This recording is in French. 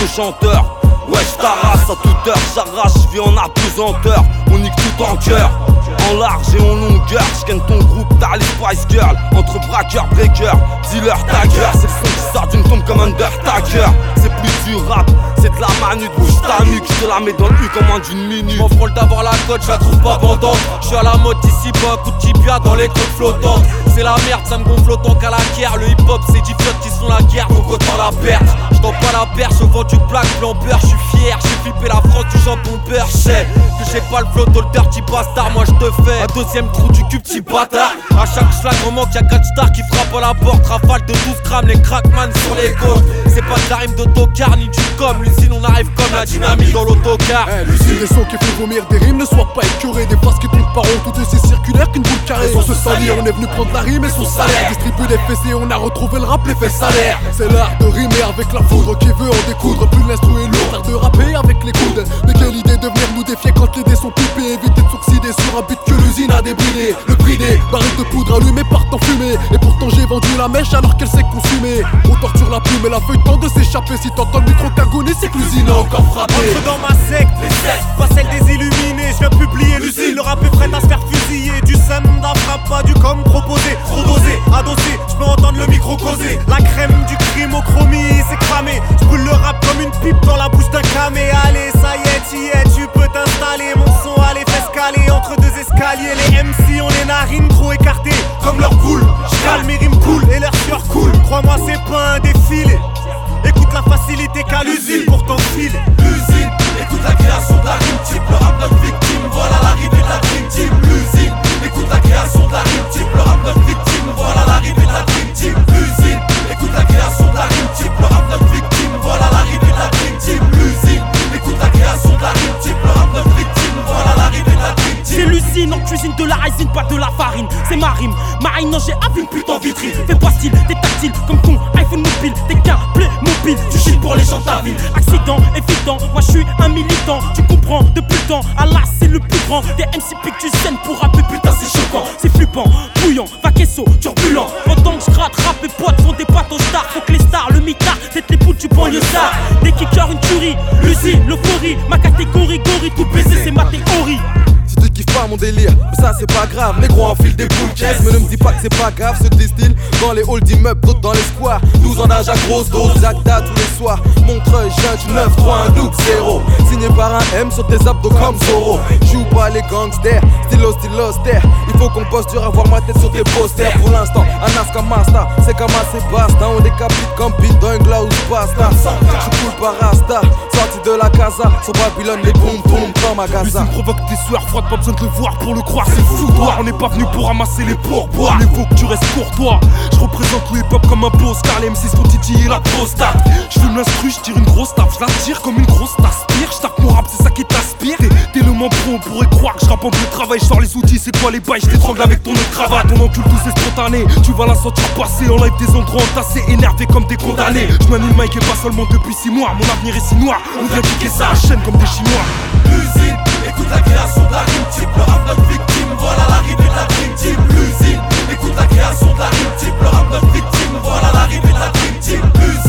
chanteur. Ouais, j't'arrasse à toute heure, j'arrache, j'vis en apesanteur. On nique tout en cœur, en large et en longueur. J'ken ton groupe, t'as les Spice Girls. Entre braqueur, breaker, dealer, tagger. C'est le son qui sort d'une tombe comme Undertaker. C'est plus du rap, c'est de la manute. Bouge ta nuque, j'te la mets dans le cul comme moins d'une minute. M'en frôle d'avoir la cote, j'la trouve pas bandante. J'suis à la mode ici bas, coup de tibia dans les côtes flottantes. C'est la merde, ça me gonfle autant qu'à la guerre. Le hip hop c'est 10 fiottes qui sont la guerre, donc autant la perdre. J'tends pas la perche, je vends du black blanc beurre. J'suis fier, j'ai flippé la France du jambon beurre. J'sais que j'ai pas le flow dans le dirty bastard. Moi j'te fais un deuxième trou du cul, petit bâtard. A chaque schlag on manque, y'a 4 stars qui frappent à la porte. Rafale de 12 grammes, les crackman sur les côtes. C'est pas de la rime d'autocar ni du com. L'usine on arrive comme la dynamite dans l'autocar. L'usine des sons qui fait vomir des rimes, ne soient pas écœurés. Des phrases qui tombent par rond, tout aussi circulaires qu'une boule carrée. Sans se salir, on est venu prendre la rime et son salaire. Distribue les fessées, on a retrouvé le rap, l'effet salaire. C'est l'art de rimer avec la foudre qui veut en découdre. Plus l'instru est lourd, l'art de rapper avec les coudes. Mais quelle idée de venir nous défier quand les dés sont pipés. Éviter de s'oxyder sur un beat que l'usine a débridé. Le prix des barils de poudre allumés partent en fumée. Et pourtant j'ai vendu la mèche alors qu'elle s'est consumée. On torture la plume et la feuille tente de s'échapper. Si t'entends le micro cagoner, c'est que l'usine a encore frappé. Entre dans ma secte, les sectes, pas celle des illuminés. Je viens publier l'usine, le rap est prêt à se faire fusiller. Du sanda frappe pas du com proposé. Trop dosé, adossé, je peux entendre le micro causer. La crème du crime au chromie, c'est cramé. Je brûle le rap comme une pipe dans la bouche d'un camé. Allez, ça y est, t'y es, tu peux t'installer. Mon son, allez, fais escaler entre deux escaliers. Les MC ont les narines trop écartées, comme leur boule. J'cale mes rimes cool et leur sueur cool. Crois-moi, c'est pas un défilé. Écoute la facilité qu'a l'usine pour ton fil. L'usine, écoute la création de la rime type. Le rap notre victime, voilà l'arrivée de la dream team. L'usine, écoute la création de la rime type. Le rap notre victime, voilà l'arrivée de la dream team. L'usine, écoute la création de la rime type. Le rap notre victime, voilà l'arrivée de la dream team. L'usine, écoute la création de la rime type. Le rap notre victime, voilà l'arrivée de la dream team. C'est l'usine en cuisine, de la résine, pas de la farine. C'est ma rime, marine, non j'ai appris une pute en vitrine. Fais pas style, t'es tactile comme ton iPhone mobile. T'es qu'un Playmobil, tu chill pour les gens de ta ville. Accident, évident, moi je suis un militant. Tu comprends depuis le temps, Allah c'est le plus grand. Des MC pique du scène pour rapper, putain c'est choquant. C'est flippant, bouillant, vaquesso, turbulent. Pendant que je gratte, rap et potes font des potes aux stars. Faut que les stars, le mitard, tête les poules du banlieusard. Des kickers, une tuerie, l'usine, l'euphorie. Ma catégorie, gorille, tout baiser c'est ma théorie. Si tu kiffes pas mon délire, mais ça c'est pas grave. Les gros enfilent des boules caisses, mais ne me dis pas que c'est pas grave. Se distille dans les halls d'immeubles, d'autres dans les squares. 12 en âge à grosse dose, Zagda tous les soirs. Montreuil, Judge 9, 3, 1, doute 0. Signé par un M sur tes abdos comme Zoro. Joue pas les gangsters, stylo austère. Il faut qu'on bosse dur à voir ma tête sur tes posters. Pour l'instant, un as comme Masta, c'est comme assez basta. On décapite comme Pete dans une glace pasta. J'suis cool par Rasta, sorti de la casa. Sur Babylone, les boum boum dans ma gaza. L'usine provoque des sueurs froides, pas besoin de le voir pour le croire, c'est foutoir. On n'est pas venu pour ramasser les pourboires. Il faut que tu restes pour toi. Je représente le hip hop comme un boss, car les M6 font titiller la prostate. Je fume l'instru, je tire une grosse taf, je la tire comme une grosse t'aspire. Je tape mon rap, c'est ça qui t'aspire. T'es le membre pro, on pourrait croire que je rappe en plus de travail. Je sors les outils, c'est quoi les bails, je t'étrangle avec ton autre cravate. Ton encule tout c'est spontané, tu vas la sentir passer. En live des endroits entassés, énervés comme des condamnés. Je manie le mic et pas seulement depuis 6 mois. Mon avenir est si noir, on vient piquer ça à la chaîne comme des chinois. L'usine, écoute la création de la rime type. Le rap notre victime, voilà l'arrivée de la dream team. L'usine, écoute la création de la rime type. Le rap notre victime, voilà l'arrivée de la dream team.